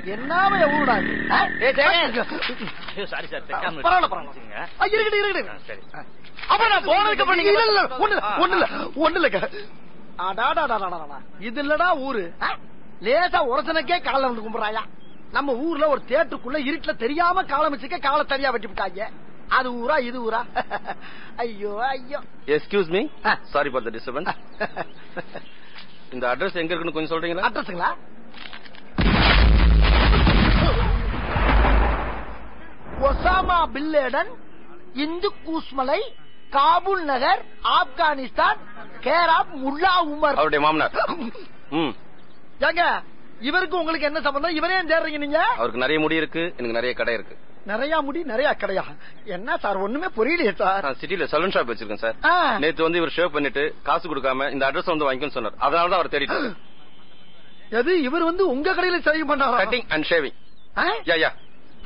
என்ன ஊடாது? Sorry sir, பரவாயில்ல பரவாயில்ல. இருக்கட்டும். சரி, அப்ப நான் போனதுக்கு அப்புறம் நீங்க ஒண்ணு இல்ல. இது இல்லடா ஊரு. லேசா உரசனக்கே காலை வந்து கும்பிடுறாயா. நம்ம ஊர்ல ஒரு தேட்டருக்குள்ள இருட்டுல தெரியாம காலம் வச்சுக்க காலை தனியா வெட்டி விட்டாங்க. அது ஊரா இது ஊரா? ஐயோ ஐயோ. Excuse me, sorry for the disturbance. இந்த அட்ரஸ் எங்க இருக்குன்னு கொஞ்சம் சொல்றீங்களா? அட்ரஸ்ங்களா? ஒசாமா பின் லேடன், இந்து கூஸ்மலை, காபூல் நகர், ஆப்கானிஸ்தான், கேர் ஆப் முல்லா உமர். அவருடைய மாமனார். ஏங்க இவருக்கு உங்களுக்கு என்ன சம்பந்தம்? இவரே தேடுறீங்க நீங்க? அவருக்கு நிறைய முடி இருக்கு, எனக்கு நிறைய கடை இருக்கு. நிறைய முடி நிறைய கடையா? என்ன சார் ஒண்ணுமே புரியலையே சார். நான் சிட்டில சலூன் ஷாப் வச்சிருக்கேன் சார். நேத்து வந்து இவர் ஷேவ் பண்ணிட்டு காசு கொடுக்காம இந்த அட்ரஸ் வந்து வாங்கிக்கணும்னு சொன்னார். அதனாலதான் அவர் தேடிட்டு. எது இவர் வந்து உங்க கடையில சேவிங் பண்ணாரா? Cutting and shaving. Yeah yeah.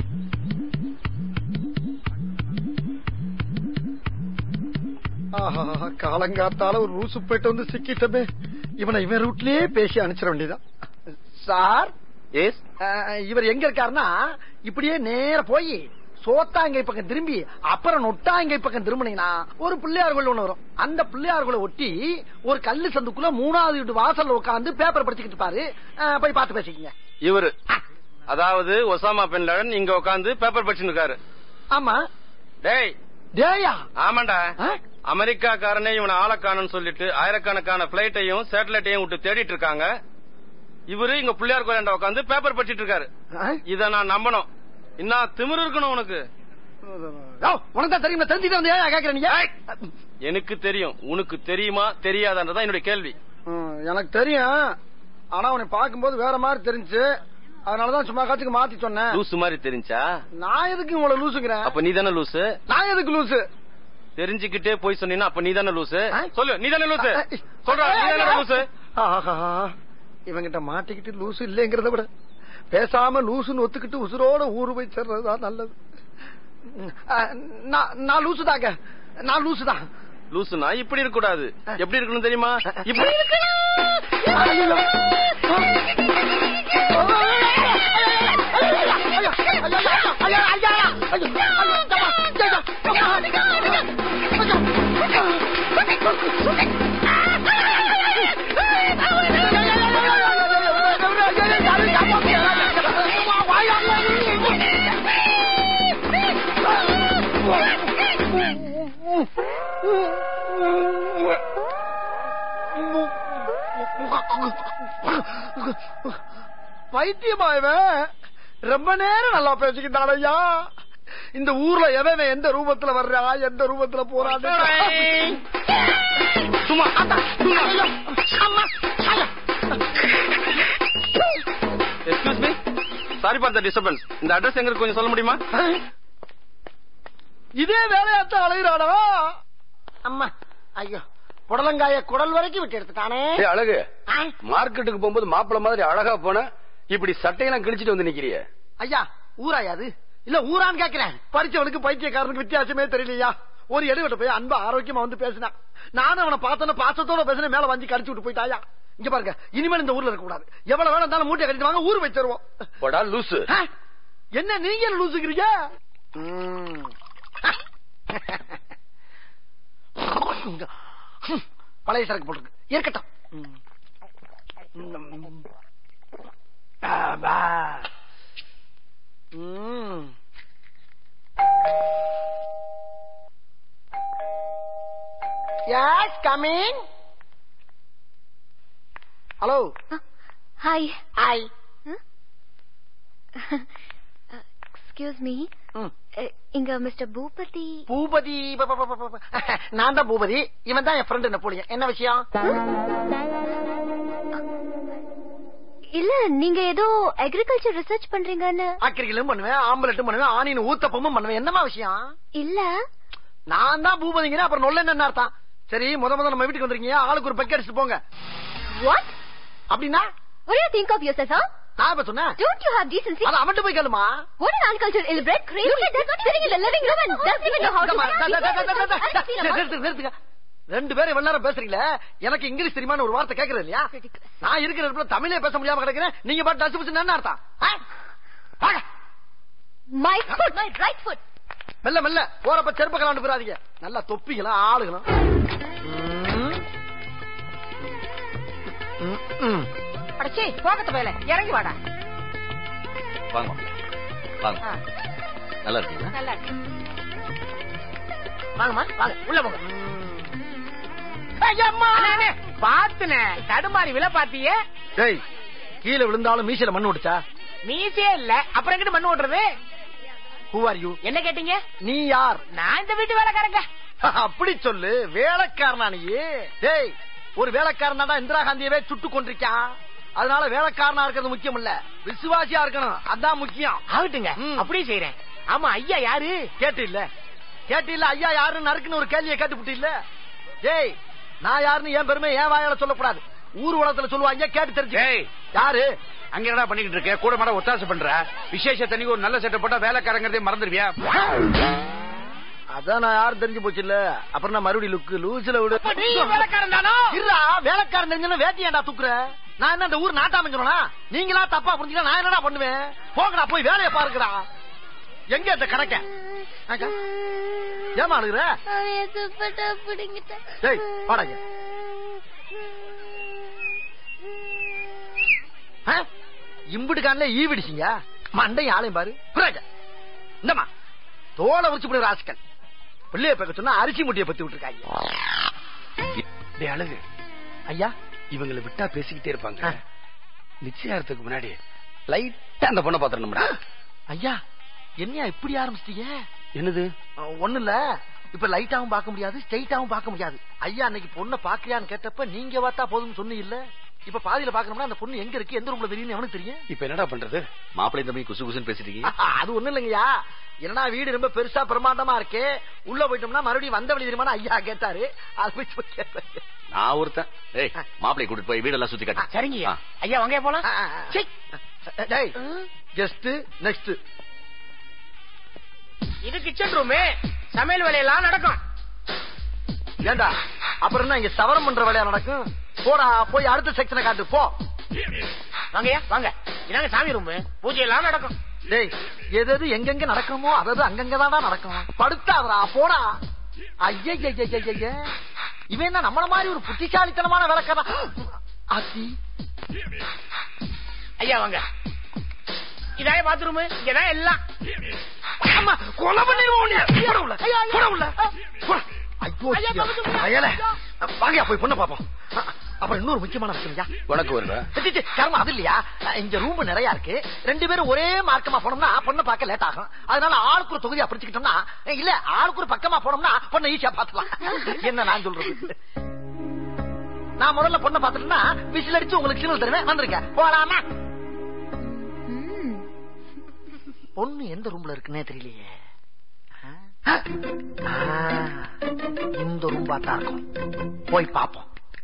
காலங்காத்தால ஒரு ரூசு போயிட்டு வந்து சிக்கிட்டமே. இவனை இவன் ரூட்லயே பேசி அனுப்பிச்சிட வேண்டியதான். சார் இவர் எங்க இருக்காருன்னா இப்படியே நேர போய் சோத்தாங்கை பக்கம் திரும்பி அப்புறம் நொட்டாங்கை பக்கம் திரும்பினீங்கன்னா ஒரு பிள்ளையார் கோயில் ஒண்ணு வரும். அந்த பிள்ளையார் கோயிலை ஒட்டி ஒரு கல்லு சந்துக்குள்ள 3வது வீட்டு வாசல்ல உட்காந்து பேப்பர் படிச்சுக்கிட்டு பாரு. போய் பார்த்து பேசிக்கீங்க. இவரு அதாவது ஒசாமா பின் லேடன் இங்க உட்காந்து பேப்பர் படிச்சுட்டு இருக்காரு. ஆமா. டேய் டேயா? ஆமாண்டா. அமெரிக்காக்காரனே இவனை ஆளக்கானு சொல்லிட்டு ஆயிரக்கணக்கான பிளைட்டையும் சேட்டலைட்டையும் விட்டு தேடிட்டு இருக்காங்க. இவரு இங்க பிள்ளையார் கோயிலாண்ட உட்காந்து பேப்பர் படிச்சிட்டு இருக்காரு. இத நான் நம்பணும். இன்னும் திமிரு இருக்கணும் உனக்கு. உனக்கு தான் தெரியுமா? தெரிஞ்சுட்டு வந்து கேக்குறீங்க? எனக்கு தெரியும். உனக்கு தெரியுமா தெரியாதான்றதான் என்னுடைய கேள்வி. எனக்கு தெரியும். ஆனா உன்னை பாக்கும்போது வேற மாதிரி தெரிஞ்சு, அதனாலதான் சும்மா காத்துக்கு மாத்தி சொன்னேன். லூசு மாதிரி தெரிஞ்சா? நான் எதுக்கு உங்களை லூசுங்கிறேன்? அப்ப நீ தானே லூசு. நான் எதுக்கு லூசு? தெரிஞ்சுக்கிட்டே போய் சொன்னீங்கன்னா அப்ப நீ தானே லூசு. சொல்லு, நீ தானே லூசு. சொல்ற, நீ தானே லூசு. இவங்கிட்ட மாட்டிக்கிட்டு லூசு இல்லைங்கிறத விட பேசாம லூசுன்னு ஒத்துக்கிட்டு உசுரோட ஊரு போய் சேர்றதுதான் நல்லது. நான் லூசுதாங்க. நான் லூசுதான். லூசுனா இப்படி இருக்க கூடாது. எப்படி இருக்கணும் தெரியுமா? இப்படி பைத்தியமாயவன் ரொம்ப நேரம் நல்லா பேசிக்கிட்டான் ஐயா. இந்த ஊர்ல எவன் எந்த ரூபத்துல வர்றா, எந்த ரூபத்துல போறான். Excuse me, sorry for the disturbance. இந்த அட்ரஸ் எங்க கொஞ்சம் சொல்ல முடியுமா? இதே வேலையாத்தான் அலைகிறாடா. அம்மா ஐயோ, புடலங்காய குடல் வரைக்கும் விட்டு எடுத்துட்டானே. அழகு, மார்க்கெட்டுக்கு போகும்போது மாப்பிள்ள மாதிரி அழகா போன, இப்படி சட்டையெல்லாம் கிழிச்சிட்டு வந்து நிக்கிறிய. ஐயா ஊராயாது இல்ல ஊரான்னு கேக்குறேன். படிச்சவனுக்கு பைத்தியக்காரனுக்கு வித்தியாசமே தெரியலையா? ஒரு எடுகிட்ட போய் அன்பா ஆரோக்கியமா வந்து பேசினா, நானும் அவனை பார்த்தோன்னா பாசத்தோட பேசின, மேல வந்து கடிச்சு விட்டு போயிட்டாயா. இங்க பாருங்க, இனிமேல் இந்த ஊர்ல இருக்க கூடாது. எவ்வளவு வேணும் இருந்தாலும் மூட்டை கட்டிட்டு வாங்க, ஊர் வச்சிருவோம். லூசு என்ன நீங்க லூசுக்கிறீங்க? பழைய சரக்கு போட்டுருக்கு, இருக்கட்டும். Yes, come in. Hello. Hi. Hi. Excuse me. இங்க மிஸ்டர் பூபதி. பூபதி நான் தான் பூபதி. இவன் தான் என் ஃப்ரெண்ட் நெப்போலியன். என்ன விஷயம்? இல்ல, நீங்க ஏதோ அக்ரிகல்ச்சர் ரிசர்ச் பண்றீங்கன்னு. அக்ரிகலும் பண்ணுவேன், ஆம்பலட்டும் பண்ணுவேன், ஆனின் ஊத்தப்பமும் பண்ணுவேன். என்னமா விஷயம்? இல்ல, நான் தான் பூபதிங்கிறேன். அப்புறம் நொல்ல என்ன அர்த்தம்? சரி, முத நம்ம வீட்டுக்கு வந்துருக்கீங்க, ஆளுக்கு ஒரு பெக் அடிச்சுட்டு போங்க. What? அப்படின்னா what do you think of yourself, huh? நான் இப்ப சொன்னேன். Don't you have decency? அத அவன்கிட்ட போய் கேளுமா. What an uncultured ill-bred crazy. Look at that, sitting in the living room and doesn't even know how to நிறுத்துங்க. ரெண்டு பேரும் இவ்வளவு நேரம் பேசுறீங்களே, எனக்கு இங்கிலீஷ் தெரியுமான்னு ஒரு வார்த்தை கேட்கறது இல்லையா? நான் இருக்கிற இடத்துல தமிழே பேச முடியாம கிடைக்கிறேன். நீங்க பாட்டு டச்சு புச்சு என்ன அர்த்தம்? My foot, my right foot. மெல்ல மெல்ல போறப்ப செருப்ப கலாண்டு போறாதீங்க. நல்லா தொப்பிக்கலாம் ஆளுகளும். அடச்சே போகத்த போயல இறங்கி வாடா. வாங்க வாங்க. நல்லா இருக்கீங்களா? நல்லா இருக்கு. வாங்கம்மா வாங்க உள்ள போங்க. பாத்துனே தடுமாறி விழ பாத்தியே. டேய் கீழே விழுந்தாலும் மீசையில மண்ணு ஓடுச்சா? மீசே இல்ல அப்புறம் எங்கிட்ட மண்ணு ஓடுறது? Who are you? என்ன கேட்டீங்க? நீ யார்? நான் இந்த வீட்டு வேலைக்காரங்க. அப்படி சொல்லு. வேலைக்காரனா நீ? டேய் ஒரு வேலைக்காரன் தான் இந்திரா காந்தியவே சுட்டு கொண்டிருக்கான். அதனால வேலைக்காரனா இருக்கிறது முக்கியம் இல்ல, விசுவாசியா இருக்கணும், அதான் முக்கியம். ஆகட்டுங்க அப்படியே செய்யறேன். ஆமா ஐயா யாரு? கேட்டு இல்ல ஐயா யாருன்னு நறுக்குன்னு ஒரு கேள்வியை கேட்டுப்புட்டு இல்ல. டேய் நான் யாருன்னு என் பெருமை என் வாயால சொல்லக்கூடாது, ஊர் உலகத்துல சொல்லுவாங்க, கேட்டு தெரிஞ்சு. யாரு அங்க என்ன பண்ணிக்கிட்டு இருக்க? கூட மாட ஒத்தாசை பண்ற? விசேஷ தனிக்கு ஒரு நல்ல செட்டப் போட்டா வேலைக்காரங்கிறதே மறந்துடுவியா? அதான் நான் யாரும் தெரிஞ்சு போச்சு இல்ல. அப்புறம் நான் மறுபடியும் லுக்கு லூசில விடு. வேலைக்காரன் தானோ? இல்ல வேலைக்காரன் தெரிஞ்சா வேட்டி ஏன்டா தூக்குற? நான் என்ன இந்த ஊர் நாட்டாம? நீங்களா தப்பா புரிஞ்சுக்க நான் என்னடா பண்ணுவேன்? போங்கடா போய் வேலையை பாருங்கடா. எங்க இந்த கணக்க ஏமா அழுகுற? டேய் வாடாங்க. இம்புட்டு காணல ஈ விடிச்சிங்க மண்டையும் ஆளையும் பாரு. இந்தமா தோலை உரிச்சு போடுற ராசிக்கல் பிள்ளைய பார்க்க சொன்னா அரிசி முட்டியை பத்தி விட்டுருக்காங்க. அழகு ஐயா இவங்களை விட்டா பேசிக்கிட்டே இருப்பாங்க. நிச்சயார்த்தத்துக்கு முன்னாடி லைட்டா அந்த பொண்ணை பாத்துறோம்டா. ஐயா என்னையா இப்படி ஆரம்பிச்சிட்டீங்க? என்னது? ஒண்ணு இல்ல, இப்ப லைட்டாவும் பார்க்க முடியாது, ஸ்ட்ரைட்டாவும் பார்க்க முடியாது. ஐயா அன்னைக்கு பொண்ணை பாக்குறியான்னு கேட்டப்ப நீங்க பார்த்தா போதும்னு சொன்னீங்க இல்ல. இப்ப பாதியில பாக்கணும்னா அந்த பொண்ணு எங்க இருக்கு, எந்த ரூம்ல தெரியும் அவனுக்கு தெரியும். இப்ப என்னடா பண்றது? மாப்பிள்ளை தம்பி குசு குசுன்னு பேசிட்டீங்க. அது ஒண்ணு இல்லைங்கய்யா, என்னன்னா வீடு ரொம்ப பெருசா பிரமாண்டமா இருக்கு, உள்ள போயிட்டோம்னா மறுபடியும் வந்த வழி தெரியுமா ஐயா கேட்டாரு. நான் ஒருத்தன் மாப்பிள்ளை கூட்டிட்டு போய் வீடெல்லாம் சுத்தி காட்டு. சரிங்க ஐயா வாங்க போலாம். ஜஸ்ட் நெக்ஸ்ட் இது கிச்சன் ரூம், சமையல் வேலையெல்லாம் நடக்கும். ஏண்டா அப்புறம் என்ன இங்க சவரம் பண்ற வேலையா நடக்கும்? போடா போய் அடுத்த செக்ஷனை காட்டு போ. வாங்கய்யா வாங்க, இதாங்க சாமி ரூம், பூஜை எல்லாம் நடக்கும். டேய் எது எங்கெங்க நடக்கணுமோ அதாவது அங்கங்கதான் நடக்கும். படுத்தாதரா போடா. ஐய இவன் என்ன நம்மள மாதிரி ஒரு புத்திசாலித்தனமான வேலைக்காரன்? ஐயா வாங்க, இதாய பாத்ரூம், இங்கதான் எல்லாம். கொலை பண்ணிடுவோம். வாங்கயா போய் பொண்ணு பாப்போம். அப்புறம் இன்னொரு முக்கியமான விஷயம் உனக்கு வருவா கர்மம் அது இல்லையா, இங்க ரூம் நிறைய இருக்கு, ரெண்டு பேரும் ஒரே மார்க்கமா போனோம்னா பொண்ணை பார்க்க லேட் ஆகும். அதனால ஆளுக்கு ஒரு தொகுதியா பிரிச்சுக்கிட்டோம்னா, இல்ல ஆளுக்கு ஒரு பக்கமா போனோம்னா பொண்ணை ஈஸியா பாத்துலாம். என்ன நான் சொல்றது, நான் முதல்ல பொண்ணை பாத்துட்டேன்னா விசில் அடிச்சு உங்களுக்கு சிக்னல் தருவேன், வந்துருங்க போலாமா? பொண்ணு எந்த ரூம்ல இருக்குன்னே தெரியலையே. இந்த ரூம் பார்த்தா இருக்கும், போய் பாப்போம்.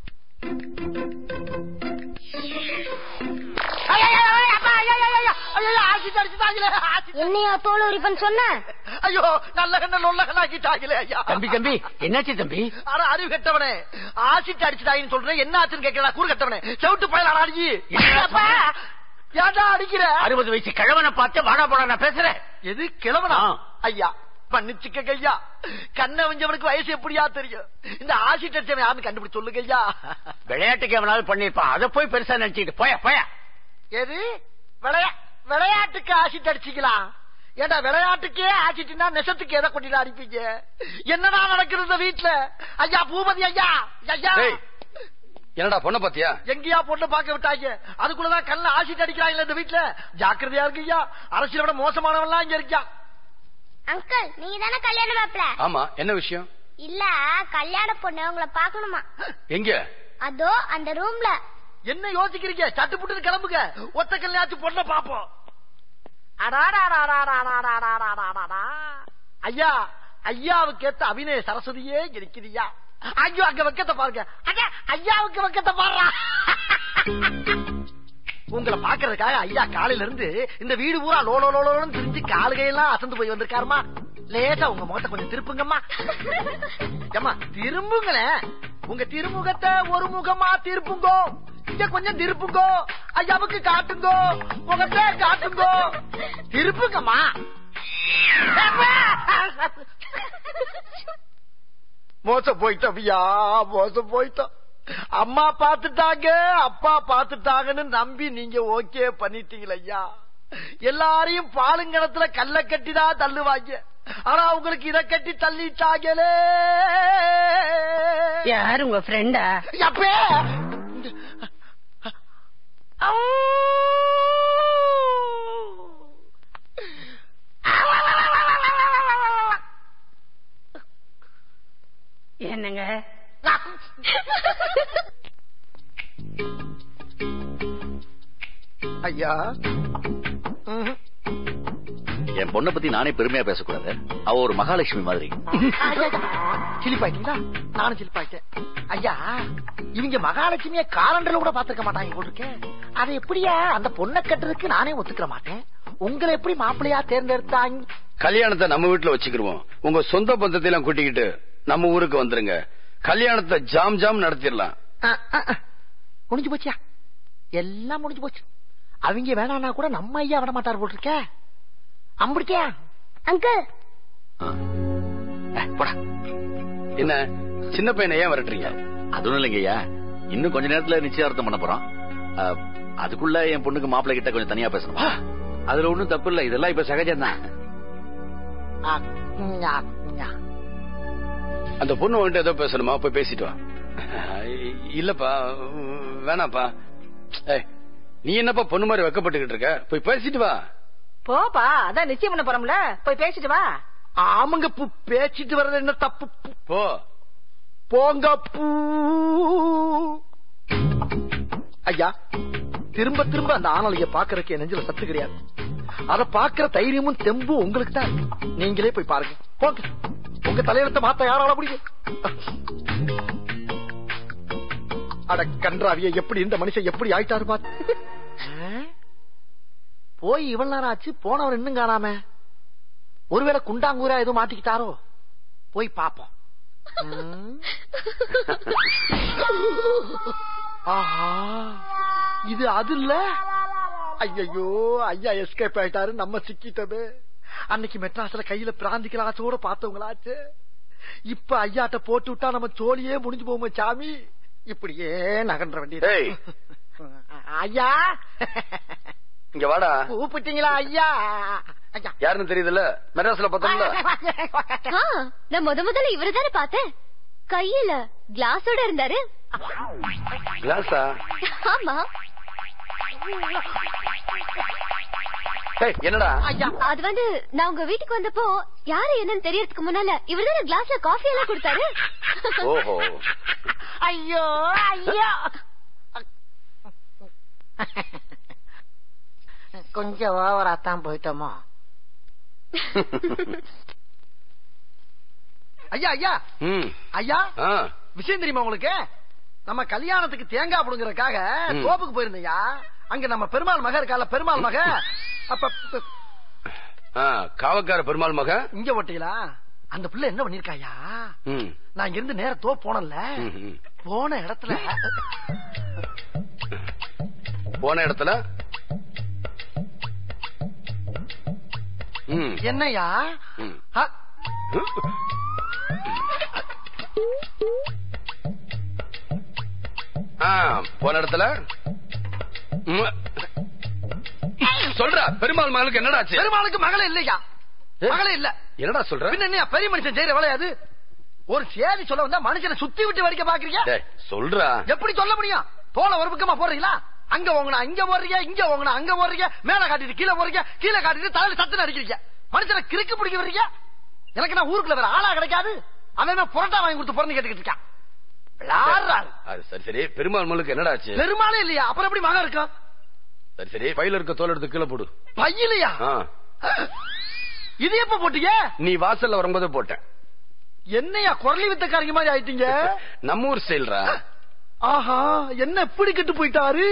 என்னையா தோல் உரிப்பன் சொன்ன? ஐயோ நல்ல கண்ண நொல்ல கண்ணாக்கிட்டாங்களே ஐயா. தம்பி தம்பி என்னாச்சு தம்பி? ஆனா அறிவு கட்டவனே, ஆசிட்டு அடிச்சுட்டாங்கன்னு சொல்றேன், என்ன ஆச்சுன்னு கேட்கறா கூறு கட்டவனே, செவிட்டு பயல அடிச்சு ஏன்டா அடிக்கிற? 60 வயசு கிழவனை பார்த்து வாடா போடா நான் பேசுறேன். எது கிழவனா? ஐயா மன்னிச்சுக்க ஐயா, கண்ணை வஞ்சவனுக்கு வயசு எப்படியா தெரியும்? இந்த ஆசிட் அடிச்சவன் யாருன்னு கண்டுபிடிச்சு சொல்லுங்க ஐயா. விளையாட்டுக்கு எவனாவது பண்ணிருப்பான், அதை போய் பெருசா நினைச்சுக்கிட்டு போய போய. எது விளையாட்டுக்கு ஆசிட் அடிச்சுக்கலாம்? ஏண்டா விளையாட்டுக்கே ஆசிட்டுனா நெசத்துக்கு எதை கொண்டு அடிப்பீங்க? என்னடா நடக்கிறது வீட்டுல? ஐயா பூபதி ஐயா, ஐயா என்னடா பொண்ணை பாத்தியா? எங்கயா பொண்ணு பாக்க விட்டாங்க, அதுக்குள்ளதான் கண்ண ஆசிட் அடிக்கிறாங்களே இந்த வீட்டுல. ஜாக்கிரதையா இருக்கு ஐயா, அரசியலை விட மோசமானவன்லாம் இங்க இருக்கா. அங்கிள் நீங்க தானே கல்யாண மாப்பிள்ள? ஆமா என்ன விஷயம்? இல்ல கல்யாண பொண்ணு உங்களை பாக்கணுமா. எங்க? அதோ அந்த ரூம்ல. என்ன யோசிக்கிறீங்க? சட்டு புட்டு கிளம்புங்க, ஒத்த கல்யாணத்து பொண்ணை பாப்போம். ஐயா ஐயாவுக்கு ஏத்த அபிநய சரஸ்வதியே இருக்குதுயா. ஐயோ அங்க வெக்கத்தை பாருங்க, ஐயாவுக்கு வெக்கத்தை பாடுறா. உங்களை பாக்குறதுக்காக ஐயா காலையில இருந்து இந்த வீடு பூரா லோலோலோன்னு திரிஞ்சு காலுகையெல்லாம் அசந்து போய் வந்திருக்காருமா. லேசா உங்க முகத்தை கொஞ்சம் திருப்புங்கம்மா. ஏமா திரும்புங்களேன், உங்க திருமுகத்தை ஒரு முகமா திருப்புங்கோ, இங்க கொஞ்சம் திருப்புங்கோ, ஐயாவுக்கு காட்டுங்கோ, முகத்தை காட்டுங்கோ, திருப்புங்கம்மா. மோசம் போயிட்டோம் ஐயா, மோசம் போயிட்டோம். அம்மா பாத்துட்டாங்க, அப்பா பாத்துட்டாங்கன்னு நம்பி நீங்க ஓகே பண்ணிட்டீங்களா ஐயா? எல்லாரையும் பாலுங்கணத்துல கல்ல கட்டிதான் தள்ளுவாங்க, ஆனா உங்களுக்கு இத கட்டி தள்ளிட்டாங்களே. யாரு உங்க ஃப்ரெண்டா? அப்பே என்னங்க? ஐயா, என் பொண்ணை பத்தி நானே பெருமையா பேசக்கூடாது. அவ ஒரு மகாலட்சுமி மாதிரி. சிலிப்பாயிட்டீங்களா? நானும் சிலிப்பாயிட்டேன். ஐயா, இவங்க மகாலட்சுமிய காலண்டர்ல கூட பாத்துக்க மாட்டாங்க போட்டுருக்க. அதை எப்படியா அந்த பொண்ணை கட்டுறதுக்கு நானே ஒத்துக்கிற மாட்டேன். உங்களை எப்படி மாப்பிள்ளையா தேர்ந்தெடுத்தாங்க? கல்யாணத்தை நம்ம வீட்டுல வச்சுக்கிருவோம். உங்க சொந்த பந்தத்தை எல்லாம் கூட்டிக்கிட்டு நம்ம ஊருக்கு வந்துருங்க. கல்யாணத்தை ஜாம் ஜாம் நடத்திடலாம். முடிஞ்சு போச்சியா? எல்லாம் முடிஞ்சு போச்சு. அவங்க வேணான்னா கூட நம்ம ஐயா விட மாட்டார் போட்டிருக்க. அம்பிடிக்கா அங்கிள் போடா. என்ன சின்ன பையனை ஏன் வரட்டுறீங்க? அதுவும் இல்லைங்கய்யா, இன்னும் கொஞ்ச நேரத்துல நிச்சயார்த்தம் பண்ண போறோம். அதுக்குள்ள என் பொண்ணுக்கு மாப்பிள்ளை கிட்ட கொஞ்சம் தனியா பேசணும். அதுல ஒண்ணும் தப்பு இல்ல, இதெல்லாம் இப்ப சகஜம்தான். அந்த பொண்ணு வந்துட்டு ஏதோ பேசணுமா? போய் பேசிட்டு வா. இல்லப்பா, வேணாப்பா. நீ என்னப்பா பொண்ணு மாதிரி வெக்கப்பட்டுக்கிட்டு இருக்க? போய் பேசிட்டு வா. போப்பா, அதான் நிச்சயம் பண்ண போறோம்ல, போய் பேசிட்டு வா. ஆமாங்க, பேசிட்டு வர்றது என்ன தப்பு? போ போங்க பூ. ஐயா, திரும்ப திரும்ப அந்த ஆணலைய பாக்குறதுக்கு என் நெஞ்சில சத்து கிடையாது. அத பாக்குற தைரியமும் தெம்பும் உங்களுக்கு தான். நீங்களே போய் பாருங்க, போங்க. உங்க தலையெழுத்த மாத்த யாரால முடியும்? அட கன்றாவிய, எப்படி இந்த மனுஷன் எப்படி ஆயிட்டாரு பாத்து. போய் இவ்வளவு நேரம் ஆச்சு, போனவர் இன்னும் காணாம. ஒருவேளை குண்டாங்கூரா எதுவும் மாட்டிக்கிட்டாரோ? போய் பாப்போம். ஆஹா, இது அது இல்ல. ஐயோ, ஐயா எஸ்கேப் ஆயிட்டாரு, நம்ம சிக்கிட்டது. அன்னைக்கு மெட்ராஸ்ல கையில பிராந்திகளாச்சோட பார்த்தவங்களாச்சு. இப்ப ஐயாட்ட போட்டு விட்டா நம்ம சோழியே முடிஞ்சு போவோமே சாமி. இப்படியே நகன்ற வேண்டியது. ஐயா, இங்க வாடா. கூப்பிட்டீங்களா ஐயா? யாருன்னு தெரியுதுல்ல, மெட்ராஸ்ல பார்த்தோம்ல. நான் முதல்ல இவருதானே பார்த்தேன். கையில கிளாஸோட இருந்தாரு. கிளாஸா? ஆமா. என்னடா? அது வந்து நான் உங்க வீட்டுக்கு வந்தப்போ யாரு என்னன்னு தெரியறதுக்கு முன்னால இவருதானே கிளாஸ்ல காஃபி எல்லாம் கொடுத்தாரு. ஓஹோ. ஐயோ ஐயோ, கொஞ்சம் ஓவராத்தான் போயிட்டோமோ. ஐயா ஐயா ஐயா, விஷயம் தெரியுமா உங்களுக்கு? நம்ம கல்யாணத்துக்கு தேங்காய் புடுங்கறதுக்காக தோப்புக்கு போயிருந்தையா. அங்க நம்ம பெருமாள் மக இருக்கால, பெருமாள் மக. அப்ப காவக்கார பெருமாள் மக இங்க ஓட்டீங்களா? அந்த பிள்ளை என்ன பண்ணிருக்காயா? நான் இங்க இருந்து நேர தோப்பு போனல, போன இடத்துல என்னையா போன இடத்துல சொல்ற பெருமாள் மகளுக்கு என்னடாச்சு? பெருமாளுக்கு மகளே இல்லையா? மகளே இல்ல. என்னடா சொல்ற? என்ன பெரிய மனுஷன் செய்யற வேலையாது? ஒரு சேதி சொல்ல வந்தா மனுஷனை சுத்தி விட்டு வரைக்க பாக்குறீங்க. சொல்றா. எப்படி சொல்ல முடியும்? தோலை ஒரு பக்கமா போடுறீங்களா? அங்க ஓங்கனா இங்க போடுறீங்க, இங்க ஓங்கனா அங்க போடுறீங்க, மேல காட்டிட்டு கீழே போறீங்க, கீழே காட்டிட்டு தலையில சத்து அடிக்கிறீங்க. மனுஷனை கிறுக்கு பிடிக்க வர்றீங்க. எனக்கு நான் ஊருக்குள்ள வேற ஆளா கிடைக்காது. அவன் புரோட்டா வாங்கி கொடுத்து பிறந்து கேட்டுக்கிட்டு இருக்கான். சரி சரி, பெருமாள் மகளுக்கு என்னடாச்சு? பெருமாளே இல்லையா? அப்புறம் எப்படி மகன் இருக்கும்? சரி சரி, பையில இருக்க தோல் எடுத்து கீழே போடு. பையிலையா? இது எப்ப போட்டீங்க? நீ வாசல்ல வரும்போது போட்டேன். என்னையா குரலி வித்தக்காரங்க மாதிரி ஆயிட்டீங்க? நம்ம ஊர் ஸ்டைல்ரா. ஆஹா, என்ன எப்படி கெட்டு போயிட்டாரு?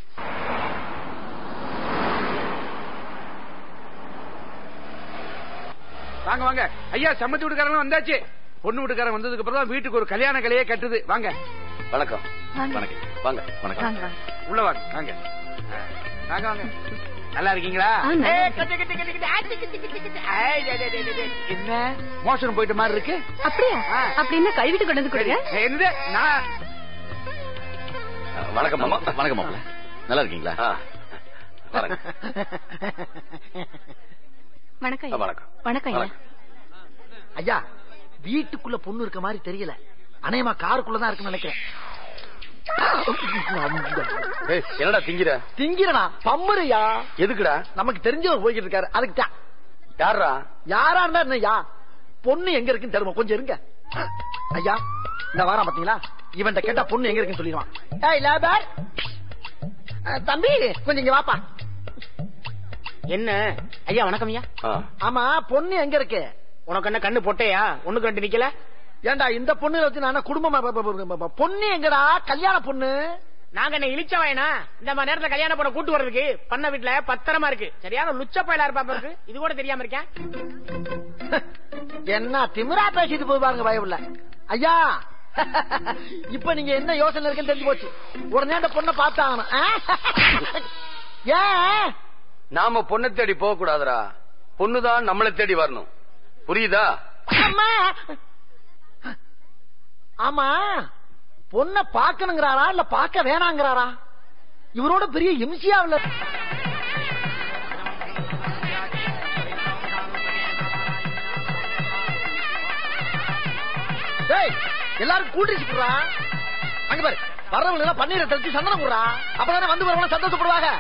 வாங்க வாங்க ஐயா, சம்மந்தி வீட்டுக்காரங்க வந்தாச்சு. பொண்ணு வீட்டுக்காரன் வந்ததுக்கு அப்புறம் தான் வீட்டுக்கு ஒரு கல்யாண கலையே கட்டுது. வாங்க. வணக்கம். வணக்கம். வாங்க. வணக்கம். உள்ள வாங்க. வாங்க வாங்க வாங்க. நல்லா இருக்கீங்களா? என்ன மோஷன் போயிட்ட மாதிரி இருக்கு? அப்படியா? அப்படின்னா கழுவிட்டு கொண்டு வந்து கொடுங்க. என்ன? நான் வணக்கம் மாமா. வணக்கம் மாமா. நல்லா இருக்கீங்களா? வணக்கம் வணக்கம். வணக்கம் ஐயா, வீட்டுக்குள்ள பொண்ணு இருக்க மாதிரி தெரியல. அநேகமா காருக்குள்ளதான் இருக்குன்னு நினைக்கிறேன். என்னடா திங்கிற? திங்கிறனா பம்முறையா? எதுக்குடா? நமக்கு தெரிஞ்சவர் போய்கிட்டு இருக்காரு, அதுக்கு தான். யாரா? யாரா இருந்தா என்னய்யா, பொண்ணு எங்க இருக்குன்னு தெரியுமா? கொஞ்சம் இருங்க ஐயா. இந்த வாரம் பாத்தீங்களா, இவன்ட்ட கேட்டா பொண்ணு எங்க இருக்குன்னு சொல்லிடுவான். ஏய் லேபர் தம்பி, கொஞ்சம் இங்க வாப்பா. என்ன ஐயா? வணக்கம் ஐயா. ஆமா, பொண்ணு எங்க இருக்கு? உனக்கு என்ன கண்ணு பொட்டையா? ஒண்ணுக்கு ரெண்டு நிக்கல. ஏண்டா இந்த பொண்ணு வச்சு நான் குடும்பமா? பொண்ணு எங்கடா? கல்யாண பொண்ணு. நாங்க என்ன இழிச்ச வாயனா? இந்த மாதிரி நேரத்துல கல்யாண பொண்ணை கூட்டு வர்றதுக்கு பண்ண வீட்டுல பத்திரமா இருக்கு. சரியான லுச்ச பயலா இருப்பா இருக்கு. இது கூட தெரியாம இருக்கேன். என்ன திமிரா பேசிட்டு போய் பாருங்க பயவுள்ள ஐயா. இப்ப நீங்க என்ன யோசனை இருக்குன்னு தெரிஞ்சு போச்சு. உடனே அந்த பொண்ணை பார்த்தாங்க. ஏன் நாம பொண்ணை தேடி போக கூடாதுரா, பொண்ணுதான் நம்மளை தேடி வரணும். புரியுதா? ஆமா, பொண்ண பாக்கணுங்கிறாரா இல்ல பாக்க வேணாங்கிறாரா? இவரோட பெரிய இம்சியாவில. எல்லாரும் கூட்டிட்டு அங்க பாரு, வர்றவங்க எல்லாம் பன்னீரை தெளிச்சு சந்தனம் போடுறா. அப்பதானே வந்து வரவங்க சந்தோஷப்படுவாங்க.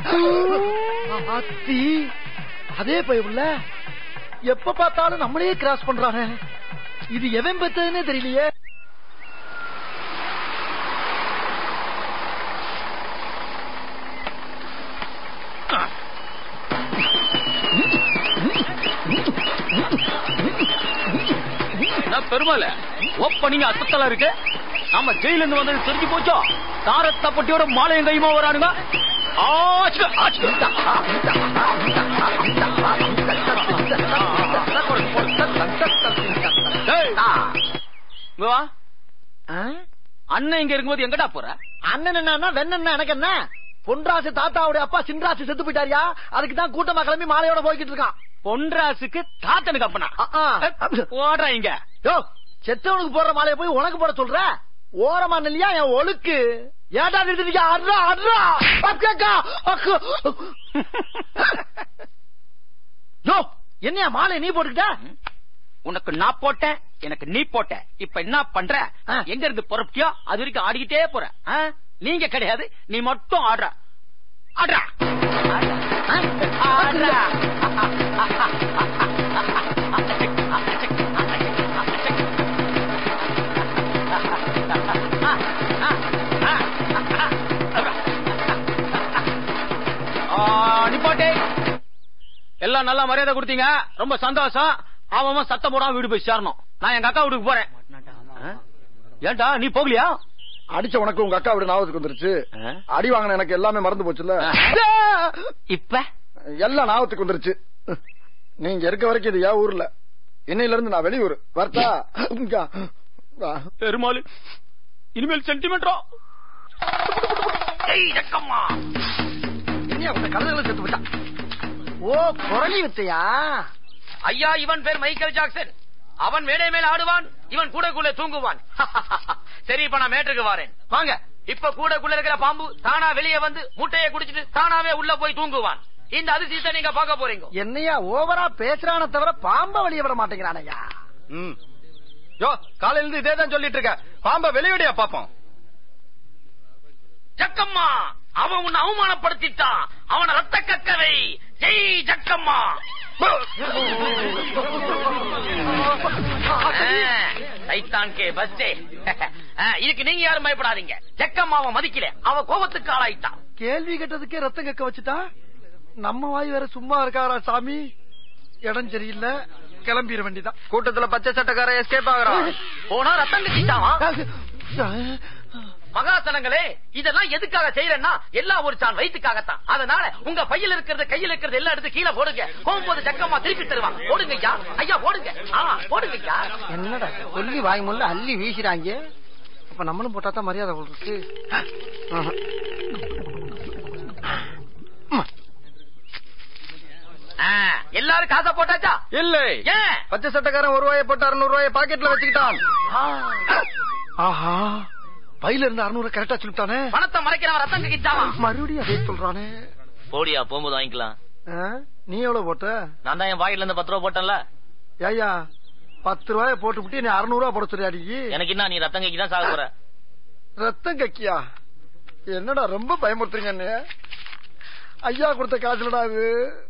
அதே பையன் எப்ப பார்த்தாலும் நம்மளே கிராஸ் பண்றாங்க. இது எவன் பெற்றதுன்னே தெரியலையே. பெருமாள் ஓப்பனிங் அசத்தலா இருக்கு. நம்ம ஜெயில இருந்து வந்தது தெரிஞ்சு போச்சோ. தாரத்த பட்டியோட மாலையும் கையுமா வரானுங்க. அண்ணன் இங்க இருக்கும்போது எங்கடா போற? அண்ணன் என்ன வெண்ண எனக்கு என்ன? பொன்ராசு தாத்தாவுடைய அப்பா சின்ராசு செத்து போயிட்டாரியா, அதுக்கு தான் கூட்டமா கிளம்பி மாலையோட போய்கிட்டு இருக்கான். பொன்ராசுக்கு தாத்தனுக்கு அப்பனா ஓடுறா இங்க. செத்தவனுக்கு போடுற மாலையை போய் உனக்கு போட சொல்ற? ஓரமா இல்லையா என் ஒழுக்கு? ஏடா நிறுத்திருக்க? என்னையா மாலை நீ போட்டுக்கிட்ட? உனக்கு நான் போட்டேன், எனக்கு நீ போட்ட. இப்ப என்ன பண்ற? எங்க இருந்து பொறுப்பியோ அது வரைக்கும் ஆடிக்கிட்டே போற. நீங்க கிடையாது, நீ மட்டும் ஆடுற. ஆடுறா ஆடுறா. நிப்பாட்டே. எல்லாம் நல்லா மரியாதை கொடுத்தீங்க, ரொம்ப சந்தோஷம். அவன் சத்தம் போடாம வீடு போய் சேரணும். நான் எங்க அக்கா வீட்டுக்கு போறேன். ஏன்டா நீ போகலையா? அடிச்ச உனக்கு உங்க அக்கா வீடு ஞாபகத்துக்கு வந்துருச்சு. அடி வாங்கின எனக்கு எல்லாமே மறந்து போச்சுல. இப்ப எல்லாம் ஞாபகத்துக்கு வந்துருச்சு. நீங்க இருக்க வரைக்கும் இது ஏன் ஊர்ல, இன்னையில இருந்து நான் வெளியூர் வரட்டா? பெருமாள் இனிமேல் சென்டிமெண்ட்ரோ. கலந்துகளை செத்து போட்டான். ஓ, குரலி வித்தையா? ஐயா, இவன் பேர் மைக்கேல் ஜாக்சன். அவன் மேடை மேல ஆடுவான், இவன் கூடக்குள்ள தூங்குவான். சரி, இப்ப நான் மேட்டுக்கு வரேன். வாங்க. இப்ப கூடக்குள்ள இருக்கிற பாம்பு தானா வெளியே வந்து முட்டையை குடிச்சிட்டு தானாவே உள்ள போய் தூங்குவான். இந்த அதிசயத்தை நீங்க பார்க்க போறீங்க. என்னையா ஓவரா பேசுறான தவிர பாம்ப வெளியே விட மாட்டேங்கிறானையா? யோ, காலையில இருந்து இதேதான் சொல்லிட்டு இருக்க. பாம்ப வெளியடியா பாப்போம். ஜக்கம்மா, அவன் உன்னை அவமானப்படுத்திட்டான். அவனை ரத்த கக்கவை. ஜெய் ஜக்கம்மா. சைத்தான் கே பஸ்டே. இதுக்கு நீங்க யாரும் பயப்படாதீங்க. ஜக்கம்மாவை மதிக்கல, அவ கோபத்துக்கு ஆளாயிட்டான். கேள்வி கேட்டதுக்கே ரத்தம் கக்க வச்சுட்டா. நம்ம வாய் வேற சும்மா இருக்காரா சாமி? இடம் சரியில்லை, கிளம்பிட வேண்டிதான். கூட்டத்துல பச்சை சட்டக்கார எஸ்கேப் ஆகுறான். போனா ரத்தம் கட்டிட்டான். மகாசனங்களே, இதெல்லாம் எதுக்காக செய்யறேன்னா எல்லாம் ஒரு சான் வயிற்றுக்காகத்தான். அதனால உங்க பையில இருக்கிறது கையில் இருக்கிறது எல்லாம் எடுத்து கீழே போடுங்க. போகும்போது ஜக்கம்மா திருப்பி தருவாங்க. போடுங்க ஐயா. ஐயா போடுங்க. போடுங்க ஐயா. என்னடா சொல்லி வாய் முள்ள அள்ளி வீசுறாங்க. அப்ப நம்மளும் போட்டாதான் மரியாதை இருக்கு. எல்லாரும் காசை போட்டாச்சா? இல்லை. ஏன்? பச்சை சட்டக்காரன் 1 ரூபாயை போட்டு 600 ரூபாயை பாக்கெட்ல வச்சுக்கிட்டான். ஆஹா, பையில இருந்து 600 கரெக்டா சொல்லிட்டானே. பணத்தை மறைக்கிறவன் ரத்தம் கக்கிச்சாவா? மறுபடியும் அதே சொல்றானே. போடியா, போகும்போது வாங்கிக்கலாம். நீ எவ்வளவு போட்ட? நான் தான் என் பாக்கெட்ல இருந்து 10 ரூபா போட்டேன்ல. ஐயா 10 ரூபாயை போட்டு நீ 600 ரூபாய் போட சொல்லியாடி. எனக்கு என்ன, நீ ரத்தம் கக்கி தான் சாக போற. ரத்தம் கக்கியா? என்னடா ரொம்ப பயமுறுத்துறீங்க. ஐயா கொடுத்த காசுலடா இது.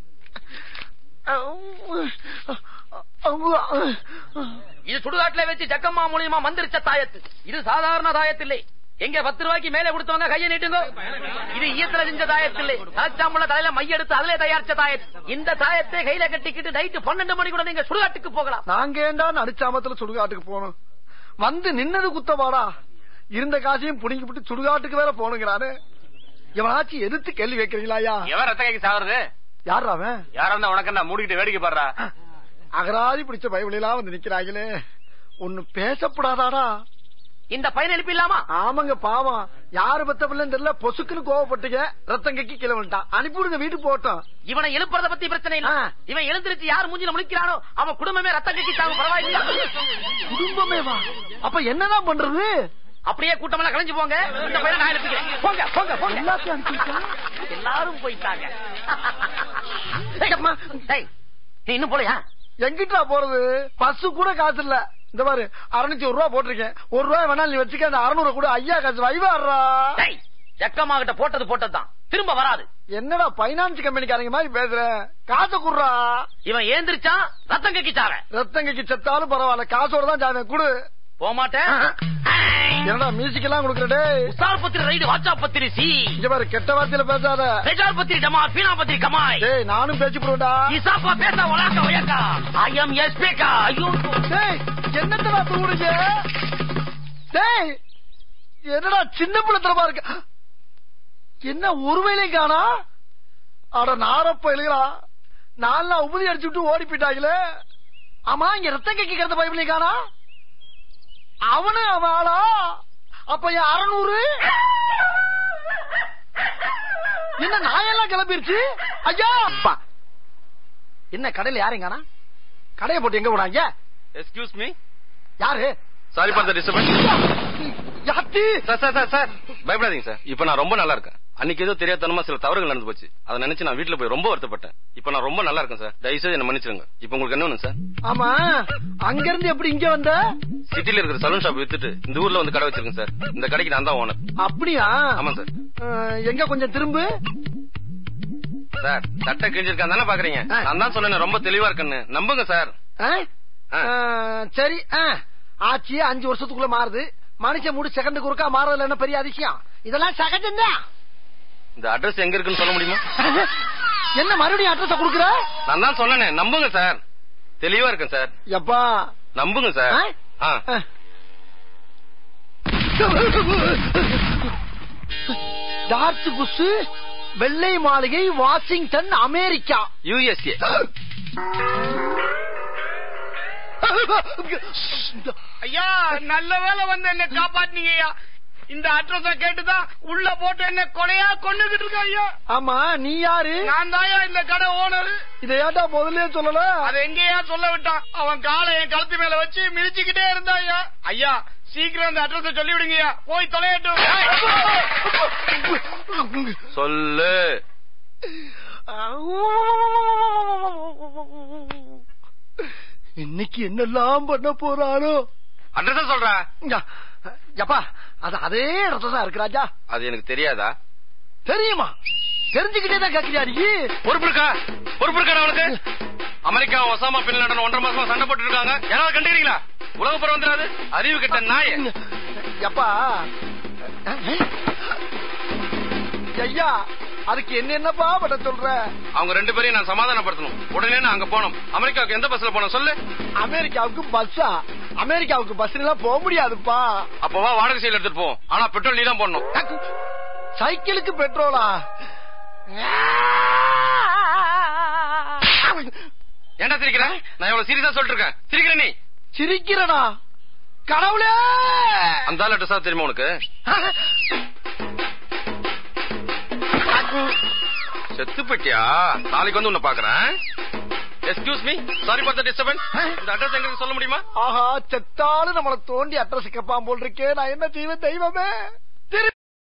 இது சுடுகாட்டுல வச்சு ஜக்கம்மா மூலியமா மந்திரிச்ச தாயத்து. இது சாதாரண தாயத்தில்லை. எங்க 10 ரூபாய்க்கு மேல கொடுத்தவங்க கையை நீட்டுங்க. இது ஈயத்துல செஞ்ச தாயத்தில்லை. தலைச்சாம்புள்ள தலையில மையெடுத்து அதிலே தயாரிச்ச தாயத்து. இந்த தாயத்தை கையில கட்டிக்கிட்டு நைட்டு 12 மணி கூட நீங்க சுடுகாட்டுக்கு போகலாம். நாங்க ஏண்டா நடிச்சாமத்துல சுடுகாட்டுக்கு போகணும்? வந்து நின்னது குத்தவாடா. இருந்த காசையும் புடிங்கி விட்டு சுடுகாட்டுக்கு வேற போனுங்கிறானு. எவனாச்சும் எதிர்த்து கேள்வி வைக்கிறீங்களா? எவன் ரத்த கைக்கு சாகுறது? யாரா அவன்? யாரா இருந்தா உனக்கு என்ன மூடிக்கிட்டு வேடிக்கை பாடுறா? அகராதி பிடிச்ச பைபிளெல்லாம் வந்து நிக்கிறாங்களே. ஒண்ணு பேசப்படாதாடா. இந்த பையன் எழுப்பிடலாமா? ஆமாங்க, பாவம். யாரு பத்த பிள்ளைன்னு தெரியல, பொசுக்குன்னு கோவப்பட்டீங்க. ரத்தம் கக்கி கீழே வந்துட்டான். அனுப்பிவிடுங்க, வீட்டுக்கு போட்டோம். இவனை எழுப்புறத பத்தி பிரச்சனை இல்ல. இவன் எழுந்திருச்சு யார் மூஞ்சில முழிக்கிறானோ அவன் குடும்பமே ரத்தம் கக்கி சாகும். பரவாயில்லையா? குடும்பமே வா? அப்ப என்னதான் பண்றது? அப்படியே கூட்டமெல்லாம் கலைஞ்சு போங்க. இந்த பையனை நான் எழுப்பிக்கிறேன். போங்க போங்க போங்க. எல்லாத்தையும் அனுப்பிட்டா எல்லாரும் போயிட்டாங்க. நீ இன்னும் போலையா? எங்கிட்டா போறது? பஸ் கூட காசு இல்ல. இந்த மாதிரி 601 ரூபா போட்டிருக்கேன். 1 ரூபாய் வேணாலும் நீ வச்சுக்க. அந்த 600 கூட ஐயா காசு வைவாடுறா. ஜக்கம்மா கிட்ட போட்டது போட்டதுதான், திரும்ப வராது. என்னடா பைனான்ஸ் கம்பெனிக்காரங்க மாதிரி பேசுற? காசை குடுறா. இவன் ஏந்திரிச்சா ரத்தம் கக்கிச்சார. ரத்தம் கக்கி செத்தாலும் பரவாயில்ல, காசோட தான் ஜாமீன் குடு. போமாட்டேன். என்னடா மியூசிக் எல்லாம் கொடுக்கறடே? உசார் பத்திரி ரைடு, வாட்சா பத்திரி சி. இங்க பாரு, கெட்ட வார்த்தையில பேசாத. ரெஜார் பத்திரி டமால், பீனா பத்திரி கமாய். டேய், நானும் பேச்சு போடுடா. இசாப்பா பேச ஒலாக்க ஒயக்கா. ஐ அம் எஸ் பேக்கா. ஐயோ டேய், என்னடா தூடுங்க? டேய், என்னடா சின்ன பிள்ளைத்தனமா இருக்கு. என்ன ஒருவேளையும் காணா? அட நாரப்ப எழுகிறா. 4 நாள் உபதி அடிச்சு விட்டு ஓடி போயிட்டாங்களே. ஆமா, இங்க ரத்தம் கக்கிக்கிறது பைபிளையும் காணா. அவனு அவன் ஆளா? அப்ப 600 என்ன நாயெல்லாம் கிளம்பிருச்சு? ஐயா, என்ன கடையில யாரையும் காணா? கடையை போட்டு எங்க போனாங்க? Excuse me. யாரு? Sorry for the disturbance. யாத்தி? சார் பயப்படாதீங்க சார். இப்ப நான் ரொம்ப நல்லா இருக்கேன். அன்னைக்கு ஏதோ தெரியாதனமா சில தவறுகள் நடந்து போச்சு. அதை நினைச்சு நான் வீட்டுல போய் ரொம்ப வருத்தப்பட்டேன். இப்ப நான் ரொம்ப நல்லா இருக்கேன் சார். தயவுசெய்து என்ன மன்னிச்சிருங்க. இப்ப உங்களுக்கு என்ன வேணும் சார்? ஆமா, அங்க இருந்து எப்படி இங்க வந்த? சிட்டில இருக்கிற சலூன் ஷாப் வித்துட்டு இந்த ஊர்ல வந்து கடை வச்சிருக்கேன் சார். இந்த கடைக்கு நான் தான் ஓனர். அப்படியா? ஆமா சார். எங்க கொஞ்சம் திரும்பு சார். சட்டை கிழிஞ்சிருக்கான் தானே பாக்குறீங்க? நான் தான் சொன்னேன் ரொம்ப தெளிவா இருக்குன்னு. நம்புங்க சார். சரி, ஆட்சி 5 வருஷத்துக்குள்ள மாறுது. மனுஷன் மூடு செகண்டுக்கு ஒருக்கா மாறதுல என்ன பெரிய அதிசயம்? இதெல்லாம் சகஜம்தான். இந்த அட்ரஸ் எங்க இருக்குன்னு சொல்ல முடியுமா? என்ன மறுபடியும் அட்ரஸ் கொடுக்குற? நான் தான் சொன்னேன், நம்புங்க சார். தெளிவா இருக்கேன் சார். எப்பா நம்புங்க சார். டார்ச் புஷ், வெள்ளை மாளிகை, வாஷிங்டன், அமெரிக்கா, USA. ஐயா, நல்ல வேலை வந்து என்ன காப்பாத்தினீங்க ஐயா. இந்த அட்ரஸ கேட்டுதான் உள்ள போட்டு என்ன கொலையா கொண்டுகிட்டு இருக்க ஐயா. ஆமா, நீ யாரு? நான் தாயா இந்த கடை ஓனர். இதை ஏட்டா முதல்ல சொல்லல? அது எங்கயா சொல்ல விட்டான். அவன் காலை என் கழுத்து மேல வச்சு மிதிச்சுக்கிட்டே இருந்தா ஐயா. ஐயா, சீக்கிரம் அந்த அட்ரஸ சொல்லி விடுங்கய்யா. போய் தொலையட்டும். சொல்லு. இன்னைக்கு என்னெல்லாம் பண்ண போறானோ? அட்ரஸ் சொல்றா. எப்பா, அது அதே இடத்துல தான் இருக்கு ராஜா. அது எனக்கு தெரியாதா? தெரியுமா? தெரிஞ்சுக்கிட்டே தான் கேட்கிறியா நீ? பொறுப்பு இருக்கா அவனுக்கு? அமெரிக்கா ஒசாமா பின் லாடன் 1.5 மாசமா சண்டை போட்டு இருக்காங்க. யாராவது கண்டுக்கிறீங்களா? உலக புறம் வந்துடாது. அறிவு கிட்ட நாய். எப்பா ஐயா, அதுக்கு என்னப்பா பட்ட சொல்ற? அவங்க 2 பேரையும் நான் சமாதானப்படுத்தணும். உடனே நான் அங்க போனோம். அமெரிக்காவுக்கு எந்த பஸ்ல போனோம் சொல்லு? அமெரிக்காவுக்கு பஸ்ஸா? அமெரிக்காவுக்கு பஸ்ல எல்லாம் போக முடியாதுப்பா. அப்பவா வாடகை சைடுல எடுத்துட்டு போவோம். ஆனா பெட்ரோல் நீ தான் போடணும். சைக்கிளுக்கு பெட்ரோலா? ஏன்டா சிரிக்கிற? நான் எவ்வளவு சீரியஸா சொல்லிட்டு இருக்கேன். சிரிக்கிற நீ? சிரிக்கிறனா? கடவுளே! அந்த ஆள் அட்ரஸா தெரியுமா உனக்கு? செத்து போயிட்டியா? நாளைக்கு வந்து உன்னை பாக்குறேன். Excuse me, sorry for the disturbance. இந்த அட்ரஸ் எங்களுக்கு சொல்ல முடியுமா? ஆஹா, செத்தாலும் நம்மள தோண்டி அட்ரஸ் கேட்பான் போல் இருக்கே. நான் என்ன செய்வேன் தெய்வமே?